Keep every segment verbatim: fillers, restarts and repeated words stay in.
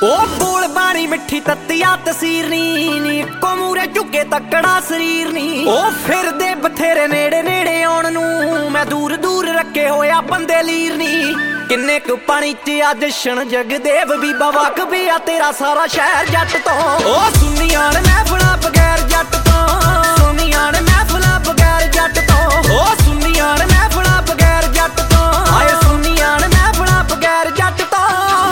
ਉਹ ਬੋਲ ਬਾਣੀ ਮਿੱਠੀ ਤੱਤੀਆ ਤਸੀਰ ਨੀ ਇੱਕੋ ਮੂਰੇ ਝੁਕੇ ਤੱਕੜਾ ਸਰੀਰ ਨੀ ਉਹ ਫਿਰਦੇ ਬਥੇਰੇ ਨੇੜੇ ਨੇੜੇ ਆਉਣ ਨੂੰ ਮੈਂ ਦੂਰ ਦੂਰ ਰੱਖੇ ਹੋਇਆ ਬੰਦੇ ਲੀਰ ਨੀ ਕਿੰਨੇ ਕੁ ਪਾਣੀ ਚ ਅੱਜ ਜਸ਼ਨ ਜਗਦੇਵ ਵੀ ਬਵਕ ਵੀ ਆ ਤੇਰਾ ਸਾਰਾ ਸ਼ਹਿਰ ਜੱਟ ਤੋਂ ਉਹ ਸੁਨੀਆਂ ਨੇ ਮਹਿਫਲਾਂ ਬਗੈਰ ਜੱਟ ਤੋਂ ਸੁਨੀਆਂ ਨੇ ਮਹਿਫਲਾਂ ਬਗੈਰ ਜੱਟ ਤੋਂ ਉਹ ਸੁਨੀਆਂ ਨੇ ਮਹਿਫਲਾਂ ਬਗੈਰ ਜੱਟ ਤੋਂ ਹਾਏ ਸੁਨੀਆਂ ਨੇ ਮਹਿਫਲਾਂ ਬਗੈਰ ਜੱਟ ਤੋਂ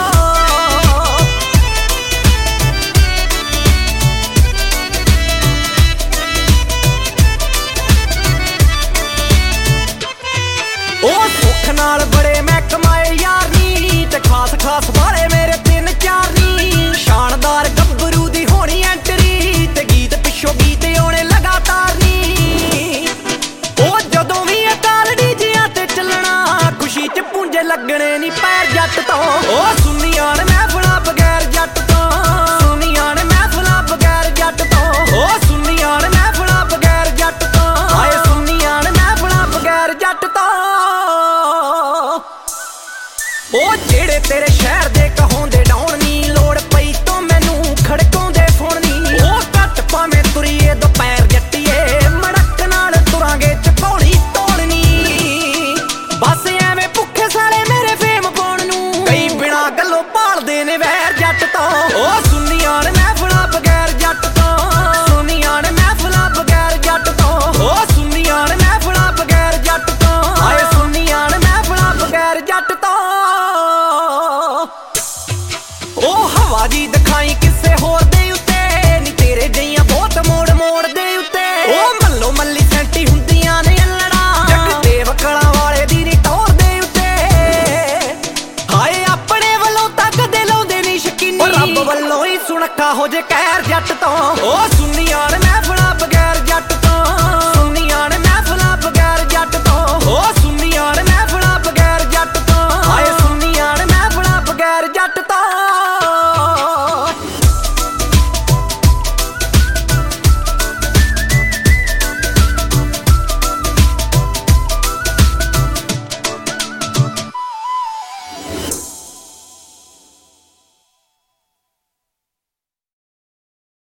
ਉਹ ਸੁੱਖ ਨਾਲ ਬੜੇ ਮੈਂ ਕਮਾਏ ਯਾਰ ਨੀ ਤੇ ਖਾਸ ਖਾਸ ਵਾਲੇ ਮੇਰੇ ਤਿੰਨ ਚਾਰ ਨੀ ਸ਼ਾਨਦਾਰ ਗੱਭਰੂ ਦੀ ਹੋਣੀ ਐਂਟਰੀ ਤੇ ਗੀਤ ਪਿੱਛੋਂ ਗੀਤ ਆਉਣੇ ਲਗਾਤਾਰ ਨੀ ਉਹ ਜਦੋਂ ਵੀ ਅਕਾਲੜੀ ਜਿਆਂ ਤੇ ਚੱਲਣਾ ਖੁਸ਼ੀ ਚ ਪੁੰਜੇ ਲੱਗਣੇ ਨੀ ਪੈਰ ਜੱਟ ਤੋਂ ਉਹ ਸੁਨੀਆਂ ਨੇ ਮਹਿਫਲਾਂ ਬਗੈਰ ਜੱਟ ਤੋਂ ਸੁਨੀਆਂ ਨੇ ਮਹਿਫਲਾਂ ਬਗੈਰ ਜੱਟ ਤੋਂ ਉਹ ਸੁਨੀਆਂ ਨੇ ਮਹਿਫਲਾਂ ਬਗੈਰ ਜੱਟ ਤੋਂ ਹਾਏ ਸੁਨੀਆਂ ਨੇ ਮਹਿਫਲਾਂ ਬਗੈਰ ਜੱਟ ਤੋਂ ਉਹ ਜਿਹੜੇ ਤੇਰੇ ਸ਼ਹਿਰ ਦੇ ਕਹਾਉਂਦੇ ਡਾਉਣ ਨੀ ਲੋੜ ਪਈ ਤੋਂ ਮੈਨੂੰ ਖੜਕਾਉਂਦੇ ਫੋਨ ਨੀ ਉਹ ਘੱਟ ਭਾਵੇਂ ਤੁਰੀਏ ਦੁਪਹਿਰ ਜੱਟੀਏ ਮੜਕ ਨਾਲ ਤੁਰਾਂਗੇ ਚਕੌੜੀ ਤੋੜਨੀ ਬਸ ਐਵੇਂ ਭੁੱਖੇ ਸਾਲੇ ਮੇਰੇ ਫੇਮ ਪਾਉਣ ਨੂੰ ਕਈ ਬਿਨਾਂ ਗੱਲੋਂ ਭਾਲਦੇ ਨੇ ਵੈਰ ਜੱਟ ਤੋਂ ਉਹ ਸੁਨੀਆਂ ਨੇ ਮਹਿਫਲਾਂ ਬਗੈਰ ਜੱਟ ਤੋਂ ਸੁਨੀਆਂ ਨੇ ਮਹਿਫਲਾਂ ਬਗੈਰ ਜੱਟ ਤੋਂ ਉਹ ਸੁਨੀਆਂ ਨੇ ਮਹਿਫਲਾਂ ਬਗੈਰ ਜੱਟ ਤੋਂ ਹਾਏ ਸੁਨੀਆਂ ਨੇ ਮਹਿਫਲਾਂ ਬਗੈਰ ਜੱਟ ਤੋਂ ਉਹ ਹਵਾ ਜੀ ਦਿਖਾਈ ਕਿਸੇ ਹੋਰ ਦੇ ਉੱਤੇ ਨੀ ਤੇਰੇ ਜਈਆਂ ਬਹੁਤ ਮੋੜ ਮੋੜ ਦੇ ਉੱਤੇ ਉਹ ਮੱਲੋ ਮੱਲੀ ਸੈਂਟੀ ਹੁੰਦੀਆਂ ਨੇ ਅਲੜਾ ਜਗਦੇਵ ਕਲਾਂ ਵਾਲੇ ਦੀ ਨੀ ਟੌਰ ਦੇ ਉੱਤੇ ਹਾਏ ਆਪਣੇ ਵੱਲੋਂ ਤੱਕ ਦੇ ਲਾਉਂਦੇ ਨੀ ਸ਼ਕੀਨੀ ਰੱਬ ਵੱਲੋਂ ਹੀ ਸੁਣਖਾ ਹੋ ਜੇ ਕਹਿਰ ਜੱਟ ਤੋਂ ਉਹ ਸੁਨੀਆਂ ਨੇ ਮਹਿਫਲਾਂ